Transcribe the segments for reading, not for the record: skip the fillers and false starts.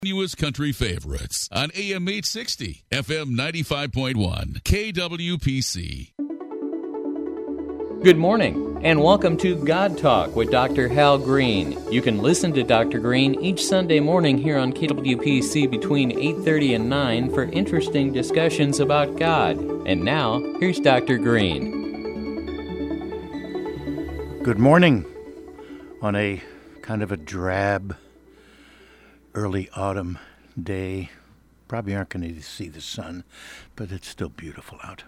U.S. country favorites on AM 860, FM 95.1, KWPC. Good morning, and welcome to God Talk with Dr. Hal Green. You can listen to Dr. Green each Sunday morning here on KWPC between 8:30 and 9 for interesting discussions about God. And now, here's Dr. Green. Good morning on a kind of a drab early autumn day. Probably aren't going to see the sun, but it's still beautiful out.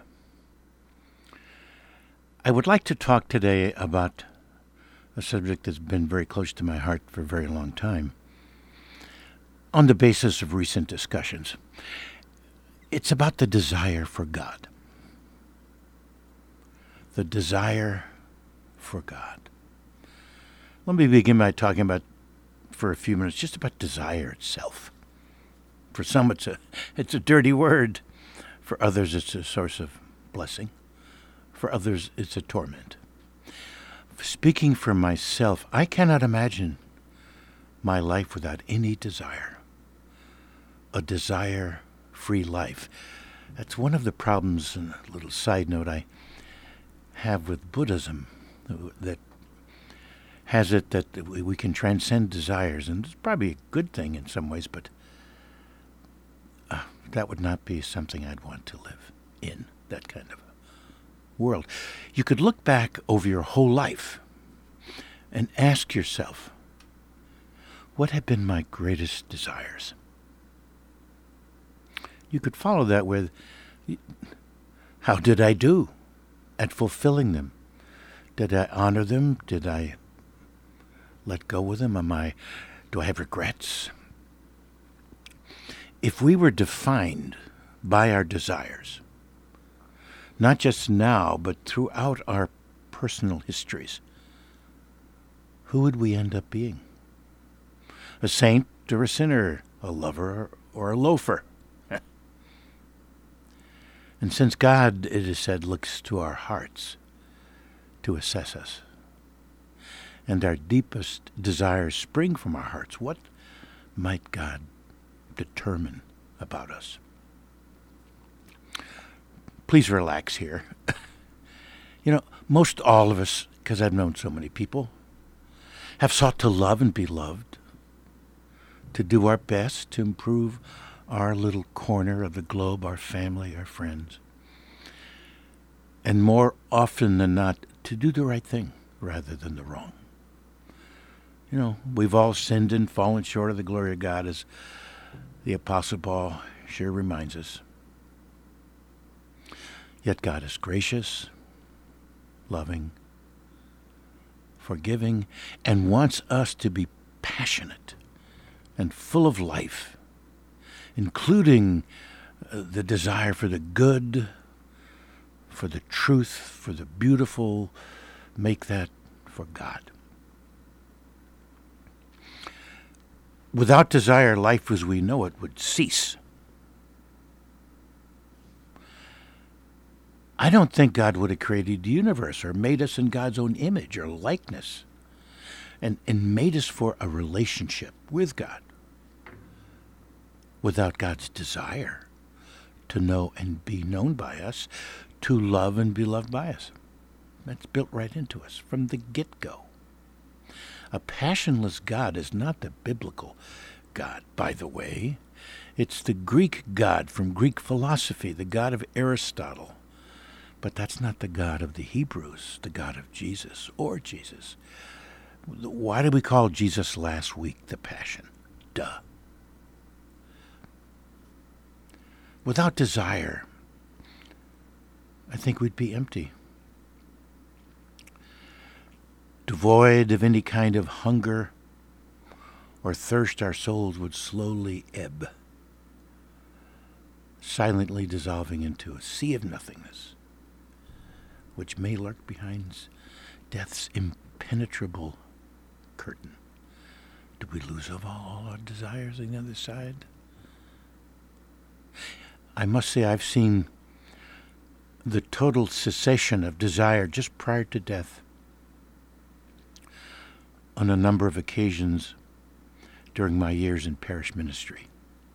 I would like to talk today about a subject that's been very close to my heart for a very long time, on the basis of recent discussions. It's about the desire for God. The desire for God. Let me begin by talking about, for a few minutes, just about desire itself. For some, it's a dirty word. For others, it's a source of blessing. For others, it's a torment. Speaking for myself, I cannot imagine my life without any desire. A desire-free life. That's one of the problems, and a little side note, I have with Buddhism, that has it that we can transcend desires, and it's probably a good thing in some ways, but that would not be something I'd want to live in, that kind of a world. You could look back over your whole life and ask yourself, what have been my greatest desires? You could follow that with, how did I do at fulfilling them? Did I honor them? Did I let go of them? Do I have regrets? If we were defined by our desires, not just now, but throughout our personal histories, who would we end up being? A saint or a sinner, a lover or a loafer? And since God, it is said, looks to our hearts to assess us, and our deepest desires spring from our hearts, what might God determine about us? Please relax here. Most all of us, because I've known so many people, have sought to love and be loved, to do our best to improve our little corner of the globe, our family, our friends, and more often than not, to do the right thing rather than the wrong. We've all sinned and fallen short of the glory of God, as the Apostle Paul sure reminds us. Yet God is gracious, loving, forgiving, and wants us to be passionate and full of life, including the desire for the good, for the truth, for the beautiful. Make that for God. Without desire, life as we know it would cease. I don't think God would have created the universe or made us in God's own image or likeness and made us for a relationship with God without God's desire to know and be known by us, to love and be loved by us. That's built right into us from the get-go. A passionless God is not the biblical God, by the way. It's the Greek God from Greek philosophy, the God of Aristotle. But that's not the God of the Hebrews, the God of Jesus or Jesus. Why did we call Jesus last week the Passion? Duh. Without desire, I think we'd be empty. Devoid of any kind of hunger or thirst, our souls would slowly ebb, silently dissolving into a sea of nothingness, which may lurk behind death's impenetrable curtain. Do we lose all our desires on the other side? I must say I've seen the total cessation of desire just prior to death on a number of occasions during my years in parish ministry.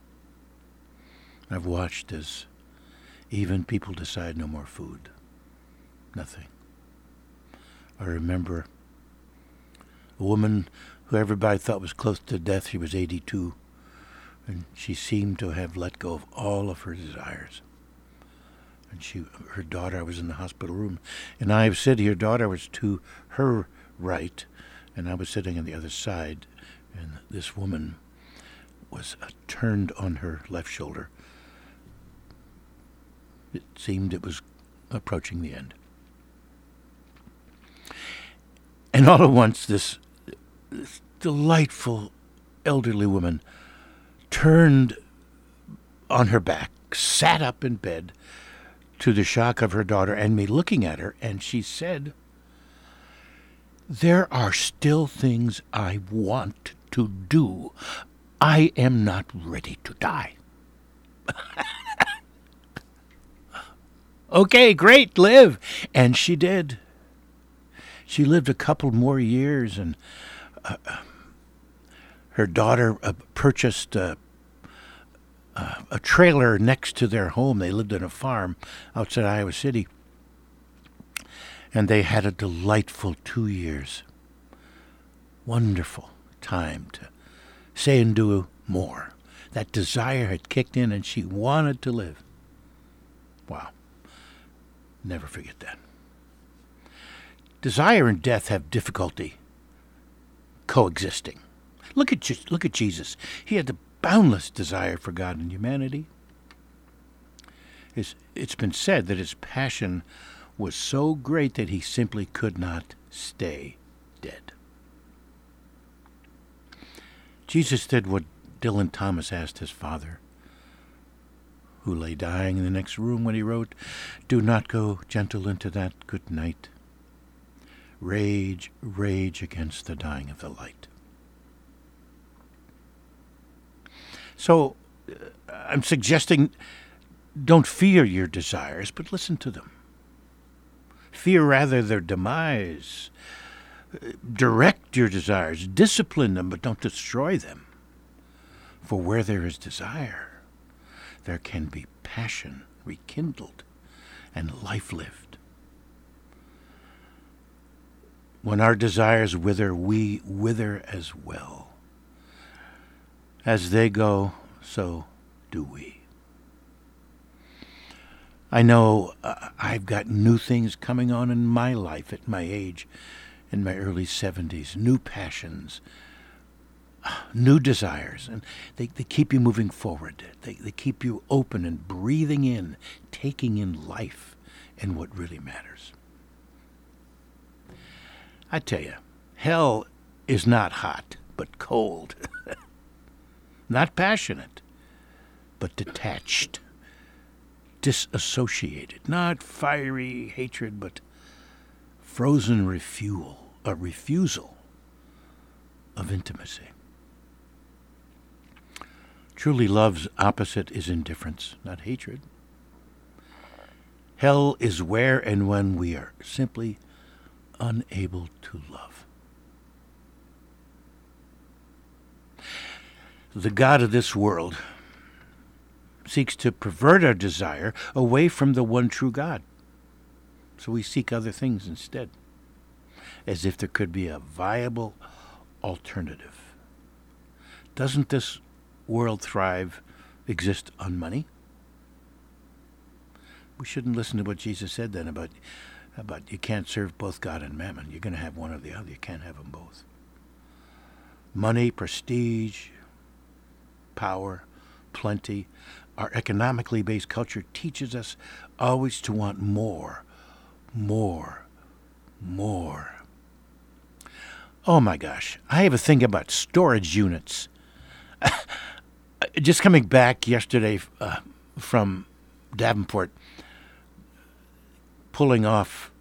I've watched as even people decide no more food. Nothing. I remember a woman who everybody thought was close to death. She was 82, and she seemed to have let go of all of her desires. And her daughter was in the hospital room, and I was sitting. Her daughter was to her right, and I was sitting on the other side, and this woman was turned on her left shoulder. It seemed it was approaching the end. And all at once, this delightful elderly woman turned on her back, sat up in bed, to the shock of her daughter and me looking at her, and she said, "There are still things I want to do. I am not ready to die." Okay, great, live. And she did. She lived a couple more years, and her daughter purchased a trailer next to their home. They lived on a farm outside Iowa City, and they had a delightful 2 years. Wonderful time to say and do more. That desire had kicked in, and she wanted to live. Wow. Never forget that. Desire and death have difficulty coexisting. Look at Jesus. He had the boundless desire for God and humanity. It's been said that his passion was so great that he simply could not stay dead. Jesus did what Dylan Thomas asked his father, who lay dying in the next room, when he wrote, "Do not go gentle into that good night. Rage, rage against the dying of the light." So I'm suggesting don't fear your desires, but listen to them. Fear rather their demise. Direct your desires, discipline them, but don't destroy them. For where there is desire, there can be passion rekindled and life lived. When our desires wither, we wither as well. As they go, so do we. I know I've got new things coming on in my life at my age, in my early 70s, new passions, new desires, and they keep you moving forward. They keep you open and breathing in, taking in life and what really matters. I tell you, hell is not hot, but cold. Not passionate, but detached, disassociated. Not fiery hatred, but frozen a refusal of intimacy. Truly love's opposite is indifference, not hatred. Hell is where and when we are simply unable to love. The God of this world seeks to pervert our desire away from the one true God. So we seek other things instead, as if there could be a viable alternative. Doesn't this world exist on money? We shouldn't listen to what Jesus said then about you can't serve both God and mammon. You're going to have one or the other. You can't have them both. Money, prestige, power, plenty. Our economically based culture teaches us always to want more, more, more. Oh my gosh, I have a thing about storage units. Just coming back yesterday from Davenport, pulling off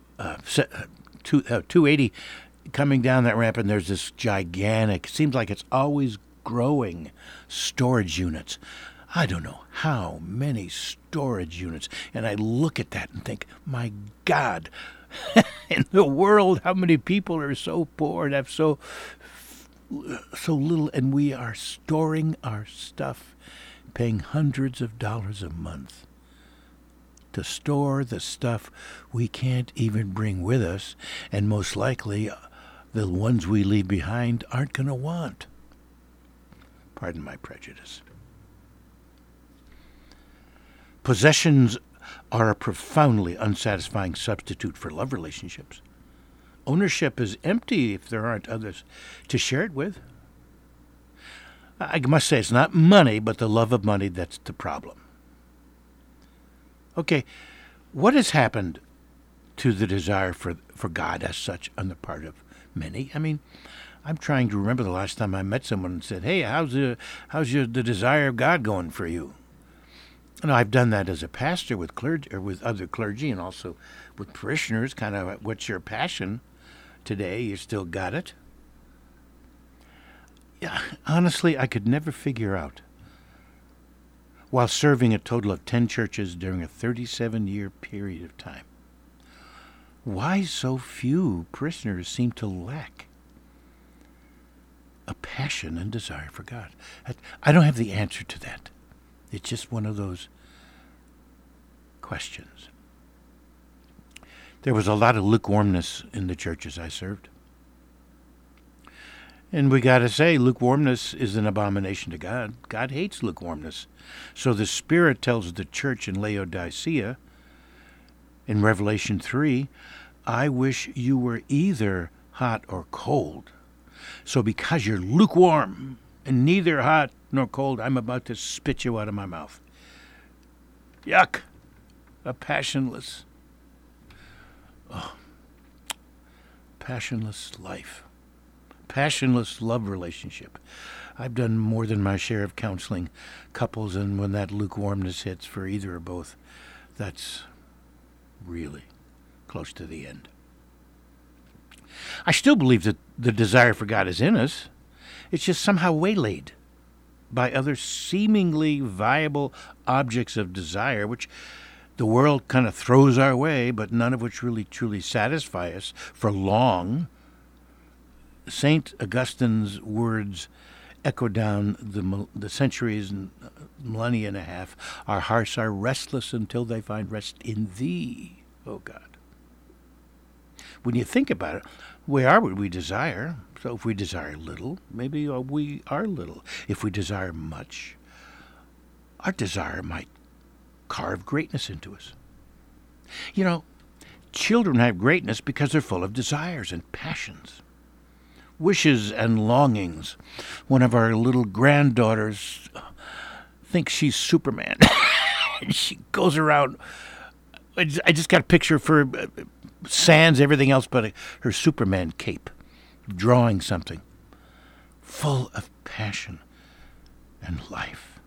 280, coming down that ramp, and there's this gigantic, seems like it's always growing, storage units. I don't know how many storage units. And I look at that and think, my God, in the world, how many people are so poor and have so little, and we are storing our stuff, paying hundreds of dollars a month to store the stuff we can't even bring with us, and most likely the ones we leave behind aren't going to want. Pardon my prejudice. Possessions are a profoundly unsatisfying substitute for love relationships. Ownership is empty if there aren't others to share it with. I must say it's not money, but the love of money that's the problem. Okay, what has happened to the desire for God as such on the part of many? I mean, I'm trying to remember the last time I met someone and said, "Hey, how's the desire of God going for you?" And I've done that as a pastor with clergy, or with other clergy, and also with parishioners. Kind of, what's your passion today? You still got it? Yeah, honestly, I could never figure out, while serving a total of 10 churches during a 37-year period of time, why so few parishioners seem to lack a passion and desire for God. I don't have the answer to that. It's just one of those questions. There was a lot of lukewarmness in the churches I served. And we got to say, lukewarmness is an abomination to God. God hates lukewarmness. So the Spirit tells the church in Laodicea, in Revelation 3, I wish you were either hot or cold. So because you're lukewarm and neither hot nor cold, I'm about to spit you out of my mouth. Yuck. A passionless life. Passionless love relationship. I've done more than my share of counseling couples, and when that lukewarmness hits for either or both, that's really close to the end. I still believe that the desire for God is in us. It's just somehow waylaid by other seemingly viable objects of desire, which the world kind of throws our way, but none of which really truly satisfy us for long. St. Augustine's words echo down the centuries and millennia and a half. Our hearts are restless until they find rest in Thee, O God. When you think about it, we are what we desire. So if we desire little, maybe we are little. If we desire much, our desire might carve greatness into us. You know, children have greatness because they're full of desires and passions, wishes and longings. One of our little granddaughters thinks she's Superman. And she goes around. I just got a picture of her, sans everything else but her Superman cape, drawing something full of passion and life.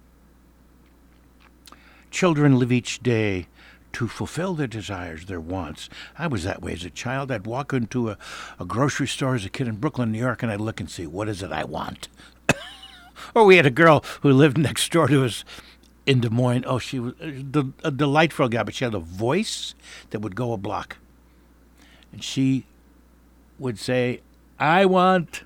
Children live each day to fulfill their desires, their wants. I was that way as a child. I'd walk into a grocery store as a kid in Brooklyn, New York, and I'd look and see, what is it I want? Or we had a girl who lived next door to us in Des Moines. Oh, she was a delightful guy, but she had a voice that would go a block. And she would say, I want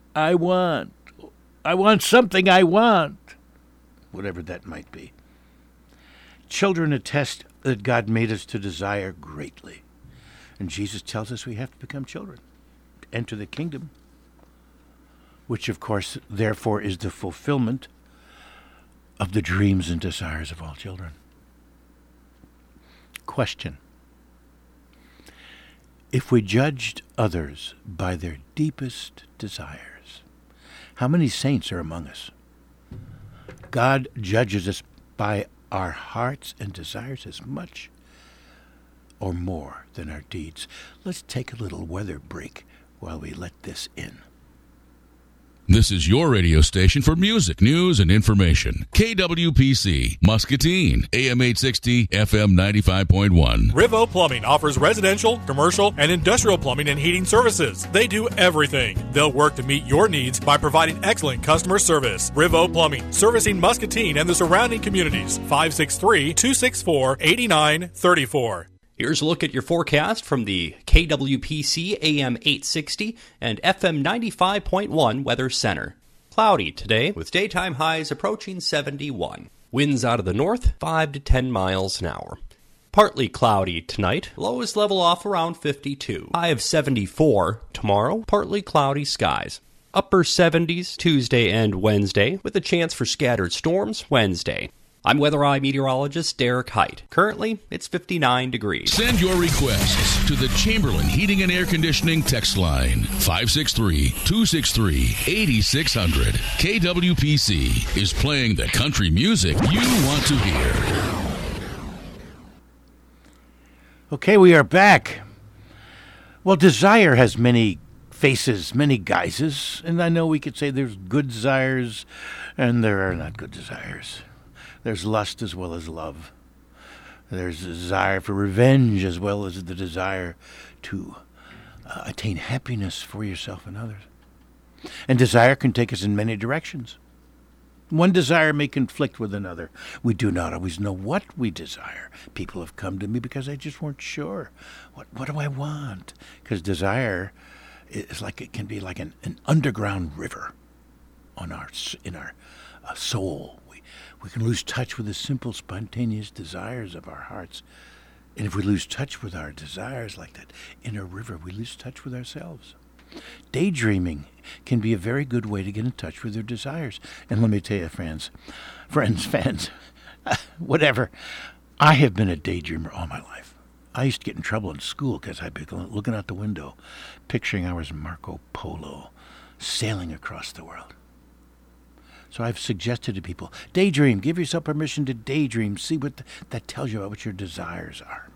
something I want, whatever that might be. Children attest that God made us to desire greatly. And Jesus tells us we have to become children, to enter the kingdom, which, of course, therefore is the fulfillment of the dreams and desires of all children. Question. If we judged others by their deepest desires, how many saints are among us? God judges us by our hearts and desires as much or more than our deeds. Let's take a little weather break while we let this in. This is your radio station for music, news, and information. KWPC, Muscatine, AM 860, FM 95.1. Rivo Plumbing offers residential, commercial, and industrial plumbing and heating services. They do everything. They'll work to meet your needs by providing excellent customer service. Rivo Plumbing, servicing Muscatine and the surrounding communities. 563-264-8934. Here's a look at your forecast from the KWPC AM 860 and FM 95.1 Weather Center. Cloudy today with daytime highs approaching 71. Winds out of the north 5 to 10 miles an hour. Partly cloudy tonight. Lows level off around 52. High of 74 tomorrow. Partly cloudy skies. Upper 70s Tuesday and Wednesday with a chance for scattered storms Wednesday. I'm Weather Eye meteorologist Derek Height. Currently, it's 59 degrees. Send your requests to the Chamberlain Heating and Air Conditioning text line, 563-263-8600. KWPC is playing the country music you want to hear. Okay, we are back. Well, desire has many faces, many guises, and I know we could say there's good desires and there are not good desires. There's lust as well as love. There's a desire for revenge as well as the desire to attain happiness for yourself and others. And desire can take us in many directions. One desire may conflict with another. We do not always know what we desire. People have come to me because they just weren't sure. What do I want? Because desire is like, it can be like an underground river in our soul. We can lose touch with the simple, spontaneous desires of our hearts. And if we lose touch with our desires like that inner river, we lose touch with ourselves. Daydreaming can be a very good way to get in touch with your desires. And let me tell you, fans, whatever, I have been a daydreamer all my life. I used to get in trouble in school because I'd be looking out the window, picturing I was Marco Polo, sailing across the world. So I've suggested to people, daydream, give yourself permission to daydream, see what that tells you about what your desires are.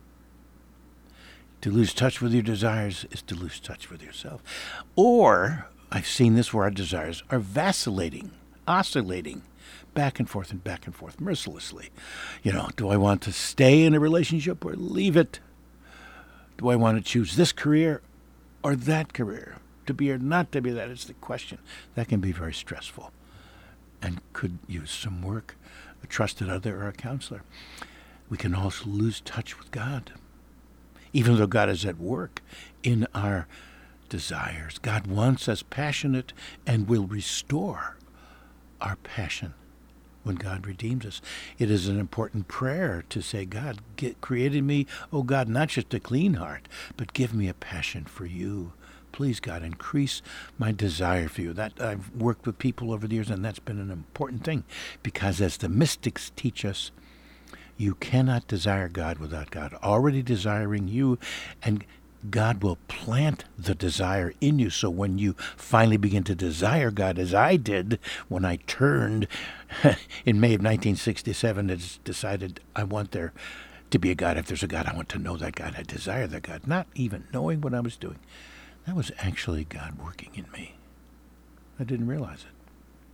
To lose touch with your desires is to lose touch with yourself. Or, I've seen this where our desires are vacillating, oscillating, back and forth mercilessly. Do I want to stay in a relationship or leave it? Do I want to choose this career or that career? To be or not to be, that is the question. That can be very stressful and could use some work, a trusted other or a counselor. We can also lose touch with God. Even though God is at work in our desires, God wants us passionate and will restore our passion when God redeems us. It is an important prayer to say, God, created me, oh God, not just a clean heart, but give me a passion for you. Please, God, increase my desire for you. That I've worked with people over the years, and that's been an important thing, because as the mystics teach us, you cannot desire God without God already desiring you, and God will plant the desire in you. So when you finally begin to desire God, as I did when I turned in May of 1967, and decided I want there to be a God. If there's a God, I want to know that God. I desire that God, not even knowing what I was doing. That was actually God working in me. I didn't realize it.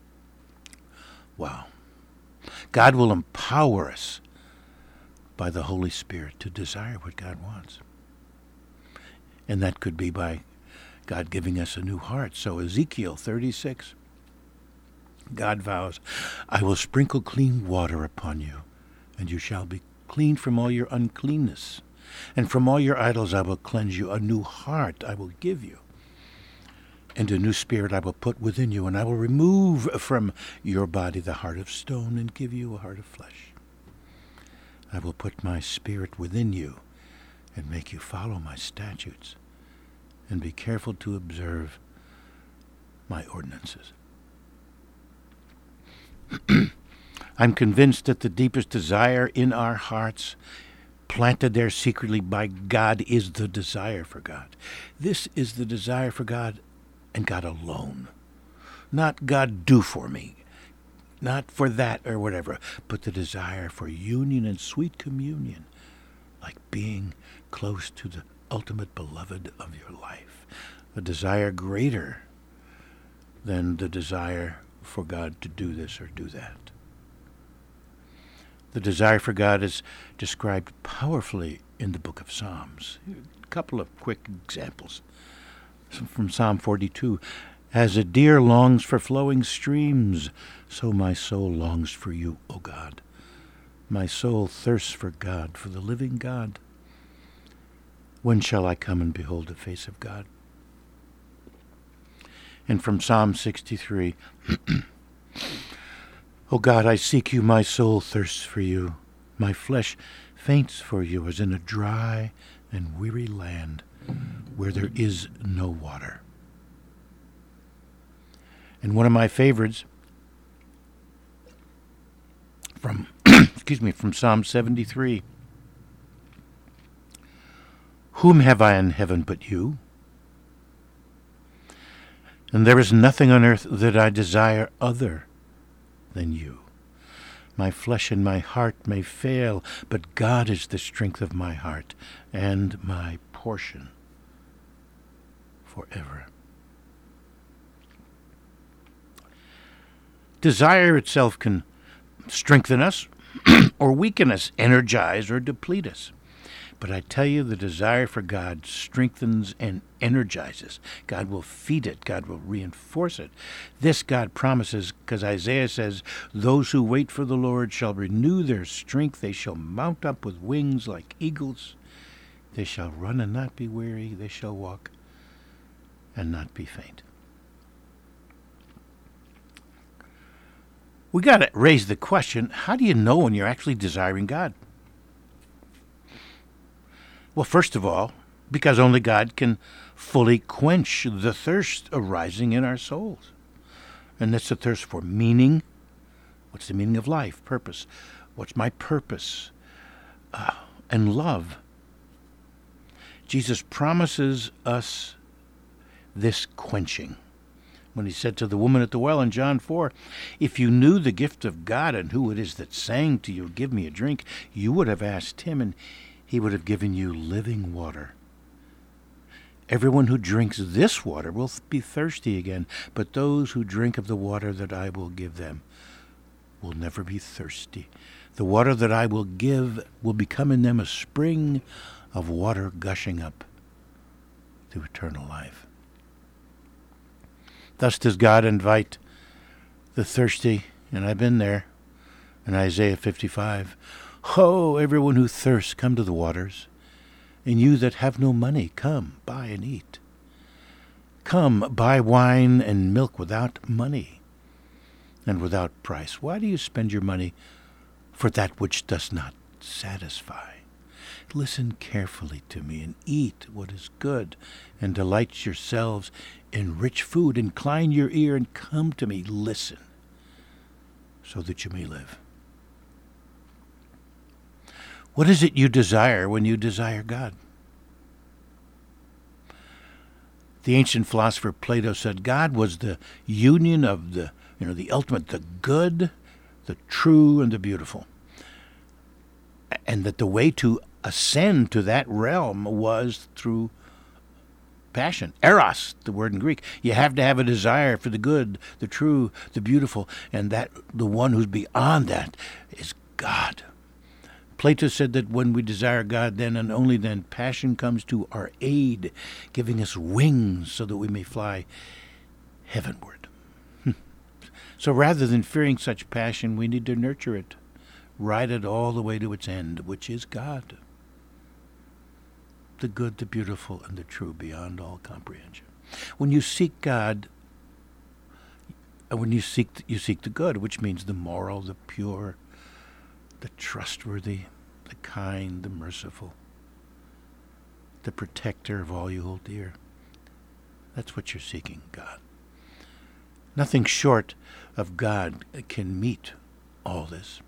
Wow. God will empower us by the Holy Spirit to desire what God wants. And that could be by God giving us a new heart. So Ezekiel 36, God vows, I will sprinkle clean water upon you, and you shall be clean from all your uncleanness. And from all your idols I will cleanse you. A new heart I will give you. And a new spirit I will put within you. And I will remove from your body the heart of stone and give you a heart of flesh. I will put my spirit within you and make you follow my statutes and be careful to observe my ordinances. I'm convinced that the deepest desire in our hearts, planted there secretly by God, is the desire for God. This is the desire for God and God alone. Not God do for me, not for that or whatever, but the desire for union and sweet communion, like being close to the ultimate beloved of your life. A desire greater than the desire for God to do this or do that. The desire for God is described powerfully in the book of Psalms. A couple of quick examples. From Psalm 42, as a deer longs for flowing streams, so my soul longs for you, O God. My soul thirsts for God, for the living God. When shall I come and behold the face of God? And from Psalm 63, O God, I seek you, my soul thirsts for you. My flesh faints for you as in a dry and weary land where there is no water. And one of my favorites from from Psalm 73. Whom have I in heaven but you? And there is nothing on earth that I desire other than you. My flesh and my heart may fail, but God is the strength of my heart and my portion forever. Desire itself can strengthen us or weaken us, energize or deplete us. But I tell you, the desire for God strengthens and energizes. God will feed it. God will reinforce it. This God promises, because Isaiah says, those who wait for the Lord shall renew their strength. They shall mount up with wings like eagles. They shall run and not be weary. They shall walk and not be faint. We got to raise the question, how do you know when you're actually desiring God? Well, first of all, because only God can fully quench the thirst arising in our souls. And that's the thirst for meaning. What's the meaning of life? Purpose. What's my purpose? And love. Jesus promises us this quenching. When he said to the woman at the well in John 4, if you knew the gift of God and who it is that's saying to you, give me a drink, you would have asked him, and he would have given you living water. Everyone who drinks this water will be thirsty again, but those who drink of the water that I will give them will never be thirsty. The water that I will give will become in them a spring of water gushing up to eternal life. Thus does God invite the thirsty, and I've been there, in Isaiah 55. Ho, everyone who thirsts, come to the waters. And you that have no money, come, buy and eat. Come, buy wine and milk without money and without price. Why do you spend your money for that which does not satisfy? Listen carefully to me and eat what is good, and delight yourselves in rich food. Incline your ear and come to me. Listen, so that you may live. What is it you desire when you desire God? The ancient philosopher Plato said God was the union of the ultimate, the good, the true, and the beautiful. And that the way to ascend to that realm was through passion. Eros, the word in Greek. You have to have a desire for the good, the true, the beautiful, and that the one who's beyond that is God. Plato said that when we desire God, then and only then, passion comes to our aid, giving us wings so that we may fly heavenward. So rather than fearing such passion, we need to nurture it, ride it all the way to its end, which is God. The good, the beautiful, and the true beyond all comprehension. When you seek God, you seek the good, which means the moral, the pure, the trustworthy, the kind, the merciful, the protector of all you hold dear. That's what you're seeking, God. Nothing short of God can meet all this.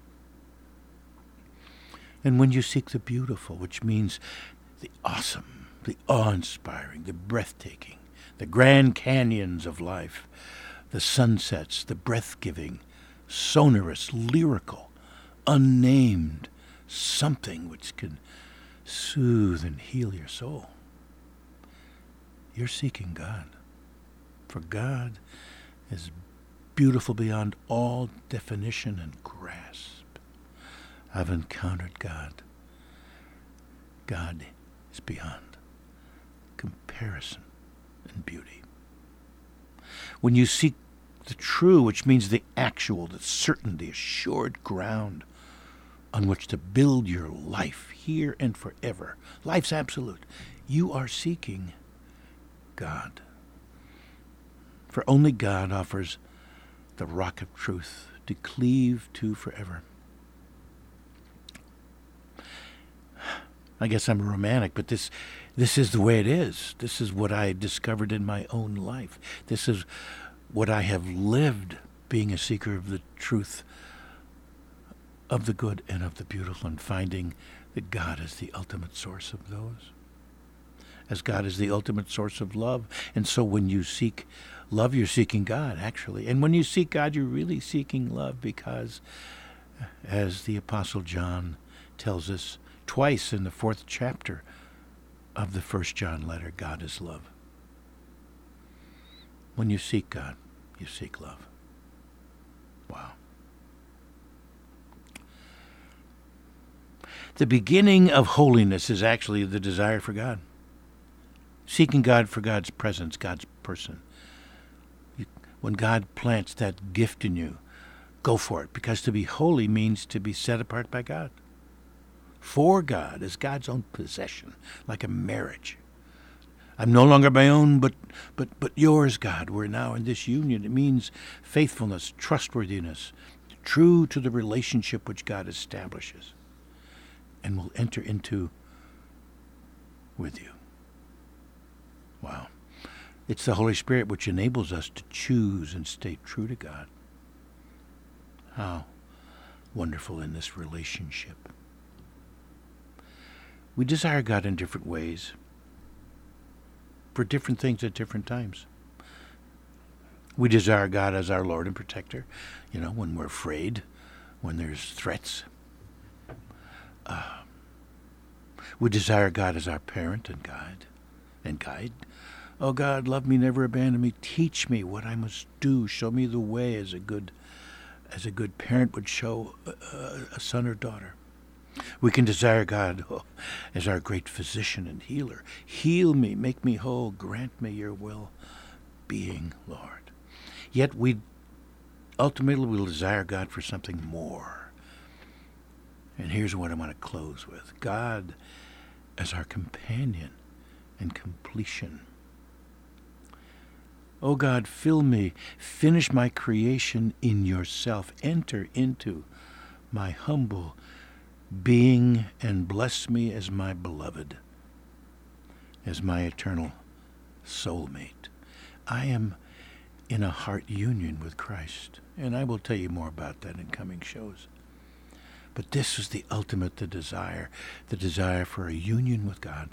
And when you seek the beautiful, which means the awesome, the awe-inspiring, the breathtaking, the grand canyons of life, the sunsets, the breath-giving, sonorous, lyrical, unnamed, something which can soothe and heal your soul. You're seeking God, for God is beautiful beyond all definition and grasp. I've encountered God. God is beyond comparison and beauty. When you seek the true, which means the actual, the certain, the assured ground on which to build your life here and forever, life's absolute, you are seeking God. For only God offers the rock of truth to cleave to forever. I guess I'm a romantic, but this is the way it is. This is what I discovered in my own life. This is what I have lived, being a seeker of the truth, of the good and of the beautiful, and finding that God is the ultimate source of those. As God is the ultimate source of love. And so when you seek love, you're seeking God, actually. And when you seek God, you're really seeking love, because, as the Apostle John tells us twice in the 4th chapter of the 1 John letter, God is love. When you seek God, you seek love. Wow. The beginning of holiness is actually the desire for God. Seeking God for God's presence, God's person. When God plants that gift in you, go for it, because to be holy means to be set apart by God. For God, as God's own possession, like a marriage. I'm no longer my own, but yours, God. We're now in this union. It means faithfulness, trustworthiness, true to the relationship which God establishes and will enter into with you. Wow. It's the Holy Spirit which enables us to choose and stay true to God. How wonderful in this relationship. We desire God in different ways, for different things at different times. We desire God as our Lord and protector, when we're afraid, when there's threats. We desire God as our parent and guide. Oh God, love me, never abandon me. Teach me what I must do. Show me the way as a good parent would show a son or daughter. We can desire God as our great physician and healer. Heal me, make me whole, grant me your well-being, Lord. Yet we ultimately will desire God for something more. And here's what I want to close with. God as our companion and completion. Oh God, fill me, finish my creation in yourself. Enter into my humble being and bless me as my beloved, as my eternal soulmate. I am in a heart union with Christ, and I will tell you more about that in coming shows. But this is the ultimate, the desire for a union with God.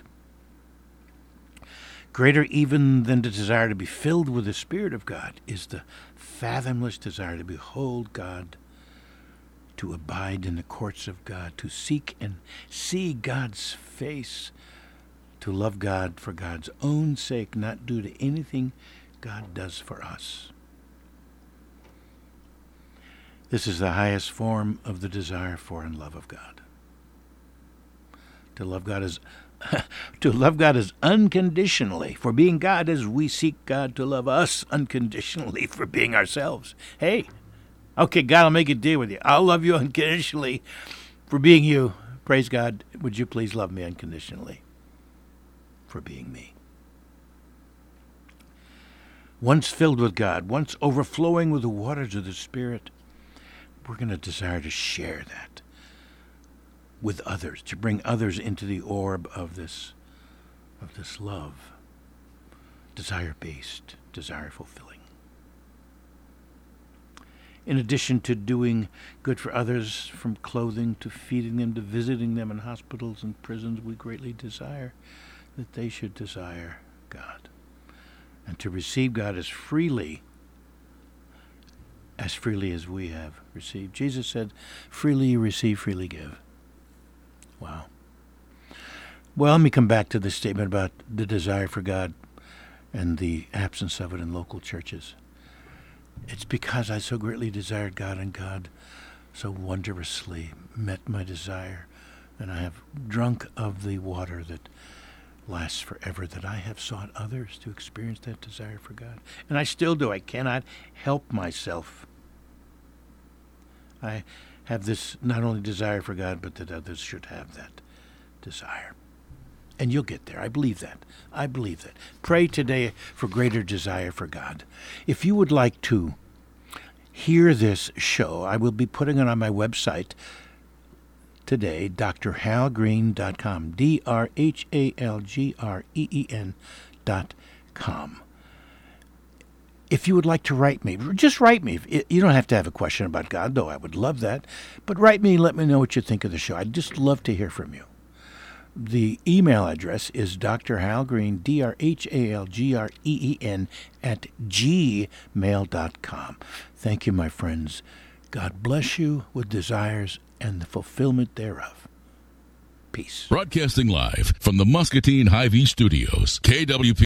Greater even than the desire to be filled with the Spirit of God is the fathomless desire to behold God, to abide in the courts of God, to seek and see God's face, to love God for God's own sake, not due to anything God does for us. This is the highest form of the desire for and love of God. To love God is unconditionally for being God, as we seek God to love us unconditionally for being ourselves. Hey, okay, God, I'll make a deal with you. I'll love you unconditionally for being you. Praise God. Would you please love me unconditionally for being me? Once filled with God, once overflowing with the waters of the Spirit, we're going to desire to share that with others, to bring others into the orb of this love, desire-based, desire-fulfilling. In addition to doing good for others, from clothing to feeding them to visiting them in hospitals and prisons, we greatly desire that they should desire God and to receive God as freely as we have received. Jesus said, freely you receive, freely give. Wow. Well, let me come back to this statement about the desire for God and the absence of it in local churches. It's because I so greatly desired God, and God so wondrously met my desire, and I have drunk of the water that lasts forever, that I have sought others to experience that desire for God. And I still do. I cannot help myself. I have this not only desire for God, but that others should have that desire. And you'll get there. I believe that. I believe that. Pray today for greater desire for God. If you would like to hear this show, I will be putting it on my website today, drhalgreen.com, drhalgreen.com. If you would like to write me, just write me. You don't have to have a question about God, though I would love that. But write me and let me know what you think of the show. I'd just love to hear from you. The email address is drhalgreen, drhalgreen, at gmail.com. Thank you, my friends. God bless you with desires and the fulfillment thereof. Peace. Broadcasting live from the Muscatine Hy-Vee Studios, KWP.